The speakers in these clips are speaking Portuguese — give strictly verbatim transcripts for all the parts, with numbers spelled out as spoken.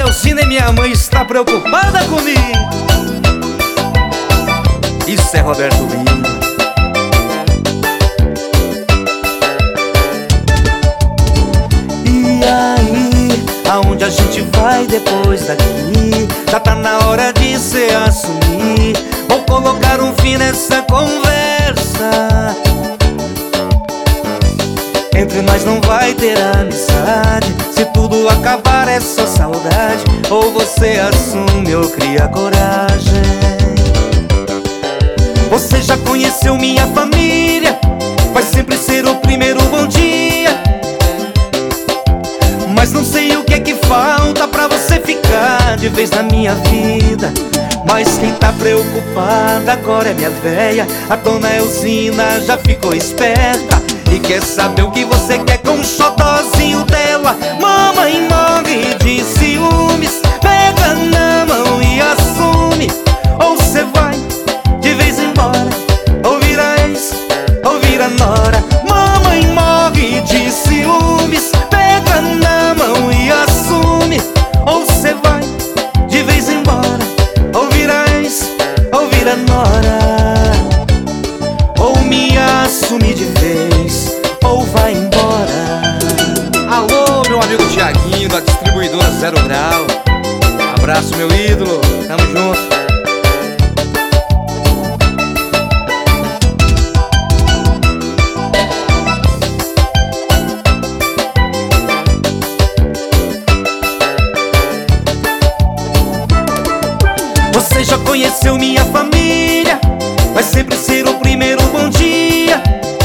Elcina e minha mãe está preocupada comigo. Isso é Roberto Lima. E aí, aonde a gente vai depois daqui? Já tá na hora de se assumir. Vou colocar um fim nessa conversa. Entre nós não vai ter amizade. Se tudo acabar é só saudade. Ou você assume ou cria coragem. Você já conheceu minha família, vai sempre ser o primeiro bom dia. Mas não sei o que é que falta pra você ficar de vez na minha vida. Mas quem tá preocupada agora é minha véia. A dona Elcina já ficou esperta e quer saber o que você quer com o xodózinho dela. Mamãe morre de ciúmes, pega na mão e assume. Ou cê vai de vez embora, ou vira ex, ou vira nora. Mamãe morre de ciúmes, pega na mão e assume. Ou cê vai de vez embora, ou vira ex, ou vira nora. Ou me assume de vez, ou vai embora. Alô, meu amigo Tiaguinho, da distribuidora Zero Grau. Abraço, meu ídolo, tamo junto. Você já conheceu minha família, vai sempre ser o primeiro bom dia.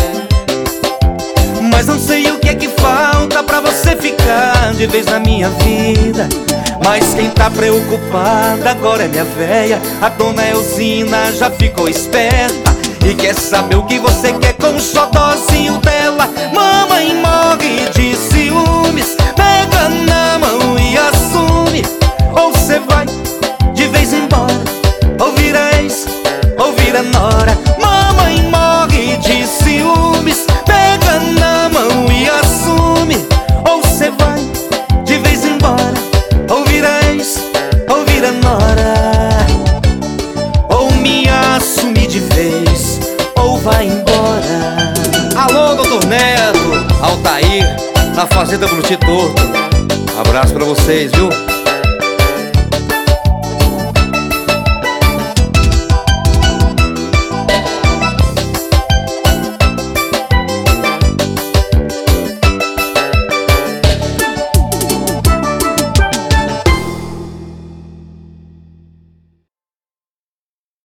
Mas não sei o que é que falta pra você ficar de vez na minha vida. Mas quem tá preocupada agora é minha véia. A dona Elcina já ficou esperta e quer saber o que você quer com o xodózinho dela. Mamãe morre de ciúmes, pega na mão e assume. Ou cê vai de vez embora, ou vira ex, ou vira nora. Mamãe morre de ciúmes, pega na mão e assume. Ou cê vai de vez embora, ou vira ex, ou vira nora. Ou me assume de vez, ou vai embora. Alô, doutor Neto, Altair, na Fazenda Bruti Torto. Abraço pra vocês, viu?